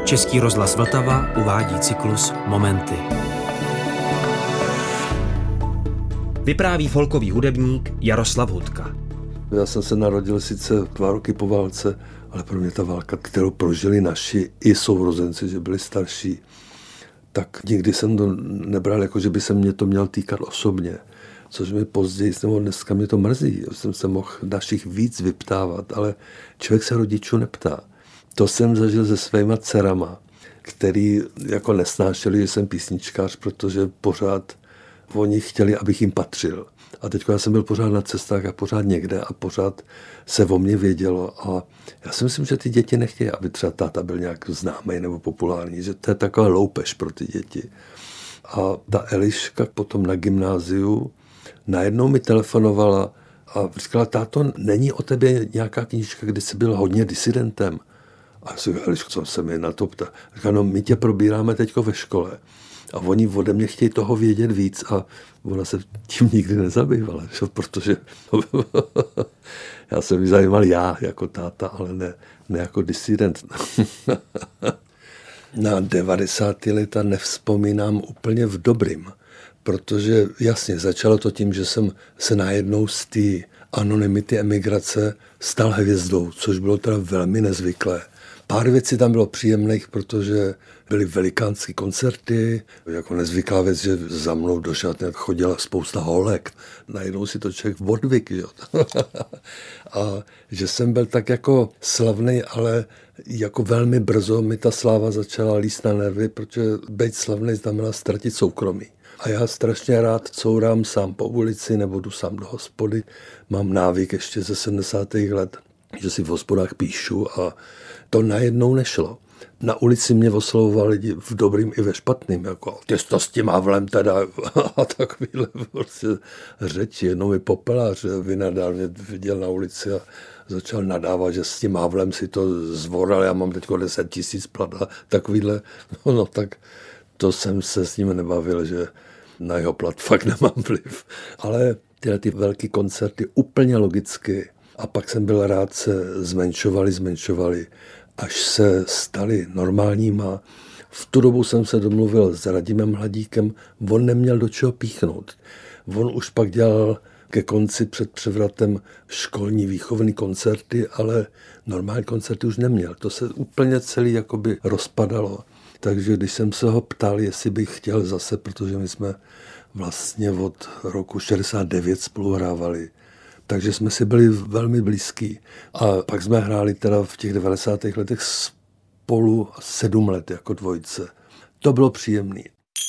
Český rozhlas Vltava uvádí cyklus Momenty. Vypráví folkový hudebník Jaroslav Hudka. Já jsem se narodil sice 2 roky po válce, ale pro mě ta válka, kterou prožili naši i sourozenci, že byli starší, tak nikdy jsem to nebral, jako že by se mě to měl týkat osobně. Což mi později, nebo dneska mě to mrzí, jsem se mohl našich víc vyptávat, ale člověk se rodičů neptá. To jsem zažil se svýma dcerama, který jako nesnášeli, že jsem písničkář, protože pořád oni chtěli, abych jim patřil. A teď já jsem byl pořád na cestách a pořád někde a pořád se o mě vědělo. A já si myslím, že ty děti nechtějí, aby třeba táta byl nějak známý nebo populární, že to je taková loupež pro ty děti. A ta Eliška potom na gymnáziu najednou mi telefonovala a říkala, táto, není o tebe nějaká knížka, kdy jsi byl hodně disidentem? A já si říkala, Eliško, co se mi na to ptá? Říkala, no my tě probíráme teďko ve škole. A oni ode mě chtějí toho vědět víc a ona se tím nikdy nezabývala, protože já jsem ji zajímal já jako táta, ale ne jako disident. Na 90. leta nevzpomínám úplně v dobrým, protože jasně začalo to tím, že jsem se najednou z té anonymity emigrace stal hvězdou, což bylo teda velmi nezvyklé. Pár věcí tam bylo příjemných, protože byly velikánské koncerty, jako nezvyklá věc, že za mnou do šatny chodila spousta holek. Najednou si to člověk odvyk, jo. A že jsem byl tak jako slavný, ale jako velmi brzo mi ta sláva začala líst na nervy, protože být slavný znamená ztratit soukromí. A já strašně rád courám sám po ulici nebo jdu sám do hospody. Mám návyk ještě ze 70. let, že si v hospodách píšu a to najednou nešlo. Na ulici mě oslovovali lidi v dobrým i ve špatným, jako ty to s tím Havlem teda a takovýhle prostě řeči. Jednou mi popelář vynadal, mě viděl na ulici a začal nadávat, že s tím Havlem si to zvoral, já mám teď 10 000 plat a takovýhle, no tak to jsem se s ním nebavil, že na jeho plat fakt nemám vliv. Ale tyhle ty velký koncerty úplně logicky a pak jsem byl rád, se zmenšovali, až se stali normálníma. V tu dobu jsem se domluvil s Radimem Hladíkem, on neměl do čeho píchnout. On už pak dělal ke konci před převratem školní výchovné koncerty, ale normální koncerty už neměl. To se úplně celý jakoby rozpadalo. Takže když jsem se ho ptal, jestli bych chtěl zase, protože my jsme vlastně od roku 69 spolu hrávali, takže jsme si byli velmi blízký. A pak jsme hráli teda v těch 90. letech spolu 7 let jako dvojice. To bylo příjemné.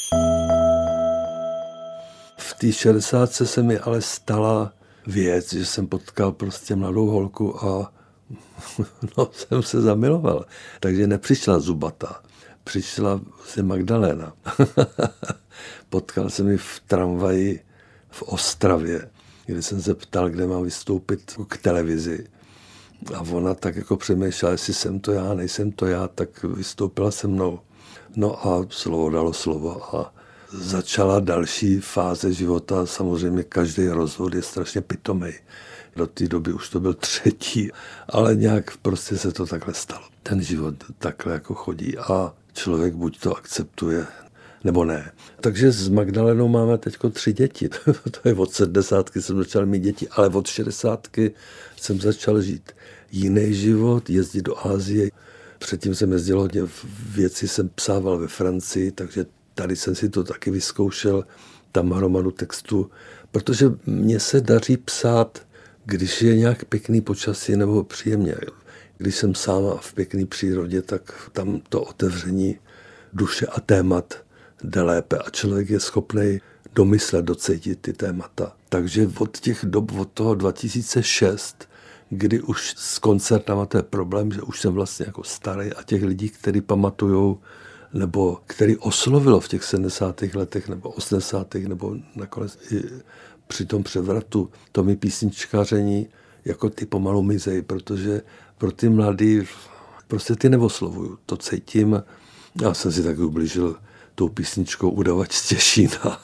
V té 60. se mi ale stala věc, že jsem potkal prostě mladou holku a no, jsem se zamiloval. Takže nepřišla Zubata, přišla se Magdalena. Potkal jsem ji v tramvaji v Ostravě, kdy jsem se ptal, kde mám vystoupit k televizi. A ona tak jako přemýšlela, jestli jsem to já, nejsem to já, tak vystoupila se mnou. No a slovo dalo slovo a začala další fáze života. Samozřejmě každý rozvod je strašně pitomej. Do té doby už to byl 3., ale nějak prostě se to takhle stalo. Ten život takhle jako chodí a člověk buď to akceptuje, nebo ne. Takže s Magdalenou máme teďko 3 děti. To je od 70. jsem začal mít děti, ale od 60. jsem začal žít jiný život, jezdit do Asie. Předtím jsem jezdil hodně věci, jsem psával ve Francii, takže tady jsem si to taky vyzkoušel, tam hromadu textu, protože mně se daří psát, když je nějak pěkný počasí nebo příjemně. Když jsem sám v pěkné přírodě, tak tam to otevření duše a témat jde lépe a člověk je schopný domyslet, docítit ty témata. Takže od těch dob, od toho 2006, kdy už s koncertama to je problém, že už jsem vlastně jako starý a těch lidí, kteří pamatujou, nebo který oslovilo v těch 70. letech nebo 80. nebo nakonec i při tom převratu, to mi písničkaření jako ty pomalu mizej, protože pro ty mladý prostě ty neoslovuju. To cítím. Já jsem si tak ublížil tou písničkou Udavač z Těšína.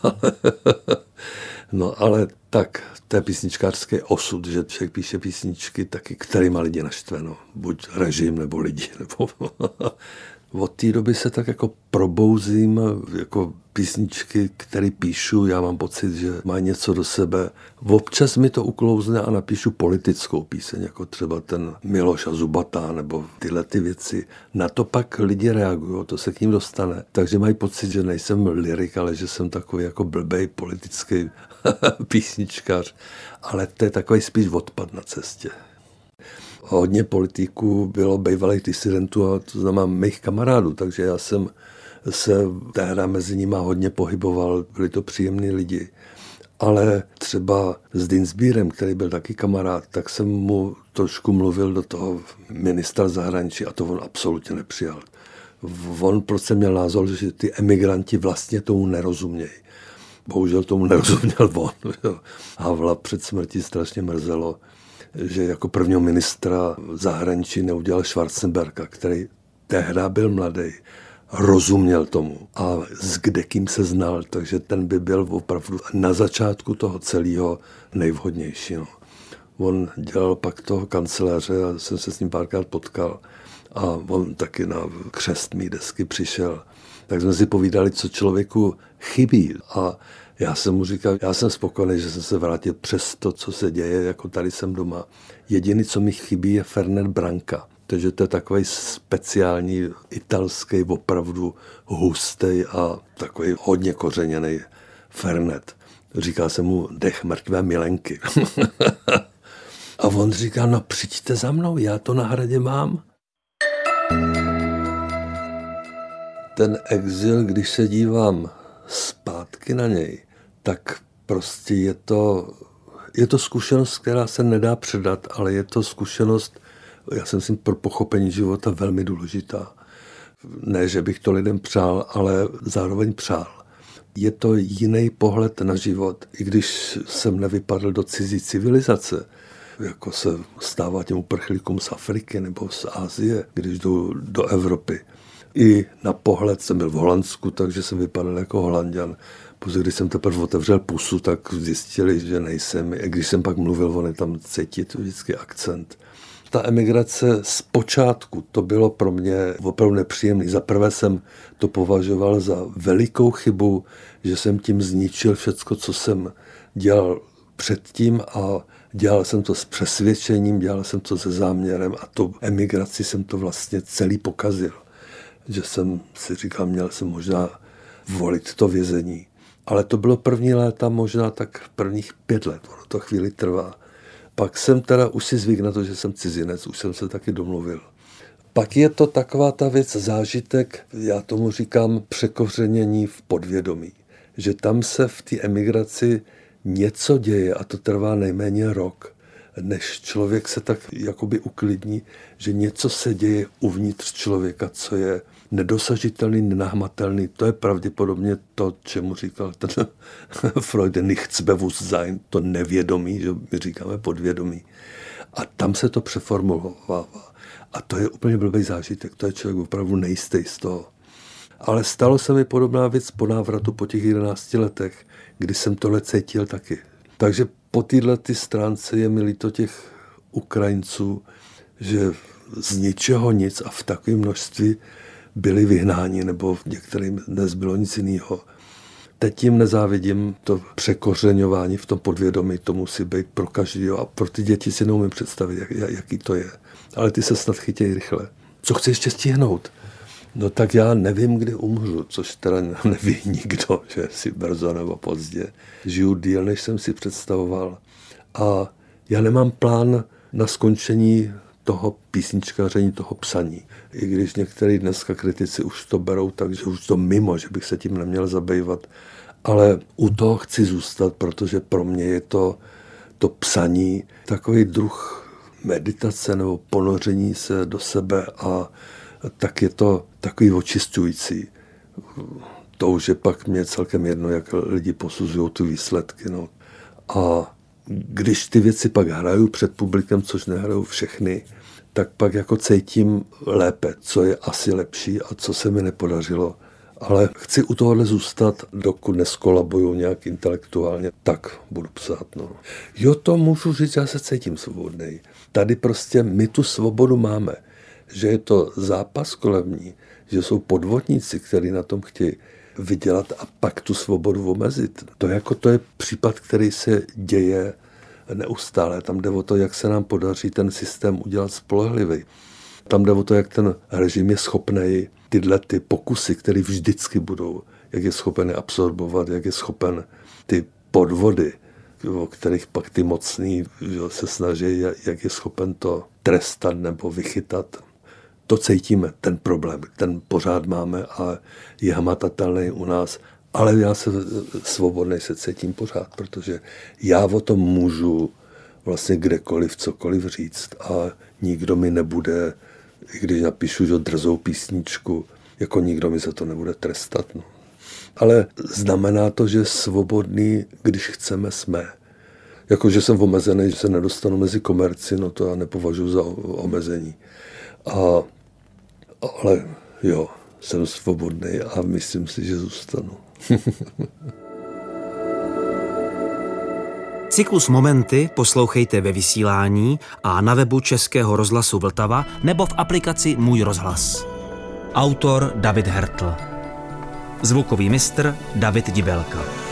No ale tak, to je písničkářský osud, že člověk píše písničky taky, kterýma lidi naštve, no. Buď režim, nebo lidi, nebo Od té doby se tak jako probouzím, jako písničky, které píšu, já mám pocit, že má něco do sebe. Občas mi to uklouzne a napíšu politickou píseň, jako třeba ten Miloš a Zubata, nebo tyhle ty věci. Na to pak lidi reagují, to se k ním dostane. Takže mají pocit, že nejsem lyrik, ale že jsem takový jako blbej politický písničkař. Ale to je takový spíš odpad na cestě. Hodně politiků bylo bývalých disidentů, a to znamená mých kamarádů, takže já jsem se tehdy mezi nimi hodně pohyboval, byli to příjemní lidi. Ale třeba s Dinsbírem, který byl taky kamarád, tak jsem mu trošku mluvil do toho ministra zahraničí a to on absolutně nepřijal. On prostě měl názor, že ty emigranti vlastně tomu nerozumějí. Bohužel tomu nerozuměl on. Havla před smrtí strašně mrzelo, že jako prvního ministra zahraničí neudělal Schwarzenberga, který tehdy byl mladý, rozuměl tomu a s kdekým se znal, takže ten by byl opravdu na začátku toho celého nejvhodnější. No. On dělal pak toho kancléře a jsem se s ním párkrát potkal a on taky na křest mý desky přišel. Tak jsme si povídali, co člověku chybí a já jsem mu říkal, já jsem spokojený, že jsem se vrátil přes to, co se děje, jako tady jsem doma. Jediný, co mi chybí, je Fernet Branca. Takže to je takový speciální italský, opravdu hustý a takový hodně kořeněný Fernet. Říká se mu dech mrtvé milenky. A on říká, no přijďte za mnou, já to na hradě mám. Ten exil, když se dívám zpátky na něj, tak prostě je to zkušenost, která se nedá předat, ale je to zkušenost, já si myslím, pro pochopení života velmi důležitá. Ne, že bych to lidem přál, ale zároveň přál. Je to jiný pohled na život, i když jsem nevypadl do cizí civilizace, jako se stává těm uprchlíkům z Afriky nebo z Asie, když jdu do Evropy. I na pohled jsem byl v Holandsku, takže jsem vypadal jako Holanďan. Protože když jsem teprve otevřel pusu, tak zjistili, že nejsem. I když jsem pak mluvil, on je tam cítit vždycky akcent. Ta emigrace z počátku, to bylo pro mě opravdu nepříjemné. Za prvé jsem to považoval za velikou chybu, že jsem tím zničil všecko, co jsem dělal předtím a dělal jsem to s přesvědčením, dělal jsem to se záměrem a tu emigraci jsem to vlastně celý pokazil. Že jsem si říkal, měl jsem možná volit to vězení. Ale to bylo první léta, možná tak prvních 5 let, ono to chvíli trvá. Pak jsem teda už si zvyk na to, že jsem cizinec, už jsem se taky domluvil. Pak je to taková ta věc, zážitek, já tomu říkám překořenění v podvědomí. Že tam se v té emigraci něco děje a to trvá nejméně rok, než člověk se tak jakoby uklidní, že něco se děje uvnitř člověka, co je nedosažitelný, nenahmatelný. To je pravděpodobně to, čemu říkal ten Freud, Nichtsbewusstsein, to nevědomí, že my říkáme podvědomí. A tam se to přeformulovává. A to je úplně blbý zážitek, to je člověk opravdu nejistý z toho. Ale stalo se mi podobná věc po návratu po těch 11 letech, kdy jsem tohle cítil taky. Takže po této stránce je mi líto těch Ukrajinců, že z ničeho nic a v takovém množství byli vyhnáni, nebo některým nezbylo nic jiného. Teď jim nezávidím to překořeňování v tom podvědomí, to musí být pro každého a pro ty děti si neumím představit, jaký to je. Ale ty se snad chytějí rychle. Co chci ještě stihnout? No tak já nevím, kdy umřu, což teda neví nikdo, že si brzo nebo pozdě. Žiju díl, než jsem si představoval. A já nemám plán na skončení toho písničkaření, toho psaní. I když některý dneska kritici už to berou, takže už to mimo, že bych se tím neměl zabývat. Ale u toho chci zůstat, protože pro mě je to psaní takový druh meditace nebo ponoření se do sebe a tak je to takový očišťující. To už je pak mě celkem jedno, jak lidi posuzují ty výsledky. No. A když ty věci pak hraju před publikem, což nehraju všechny, tak pak jako cítím lépe, co je asi lepší a co se mi nepodařilo. Ale chci u tohohle zůstat, dokud neskolabuju nějak intelektuálně, tak budu psát. No. Jo, to můžu říct, já se cítím svobodnej. Tady prostě my tu svobodu máme, že je to zápas kolem ní, že jsou podvodníci, kteří na tom chtějí vydělat a pak tu svobodu omezit. To je případ, který se děje neustále. Tam jde o to, jak se nám podaří ten systém udělat spolehlivý. Tam jde o to, jak ten režim je schopný tyhle ty pokusy, které vždycky budou, jak je schopen absorbovat, jak je schopen ty podvody, o kterých pak ty mocní se snaží, jak je schopen to trestat nebo vychytat. To cítíme, ten problém, ten pořád máme a je hmatatelný u nás, ale já se svobodnej se cítím pořád, protože já o tom můžu vlastně kdekoliv, cokoliv říct a nikdo mi nebude, i když napíšu, že drzou písničku, jako nikdo mi za to nebude trestat. No. Ale znamená to, že svobodný, když chceme, jsme. Jako, že jsem omezený, že se nedostanu mezi komerci, no to já nepovažuji za omezení. Ale jo, jsem svobodný a myslím si, že zůstanu. Cyklus Momenty poslouchejte ve vysílání a na webu Českého rozhlasu Vltava nebo v aplikaci Můj rozhlas. Autor David Hertl. Zvukový mistr David Dibelka.